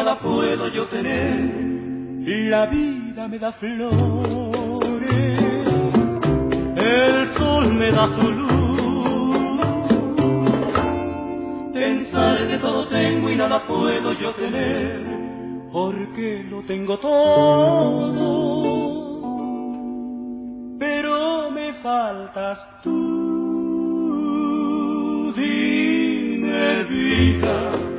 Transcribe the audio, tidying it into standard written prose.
nada puedo yo tener. La vida me da flores, el sol me da su luz. Pensar que todo tengo y nada puedo yo tener, porque lo tengo todo, pero me faltas tú. dime vida,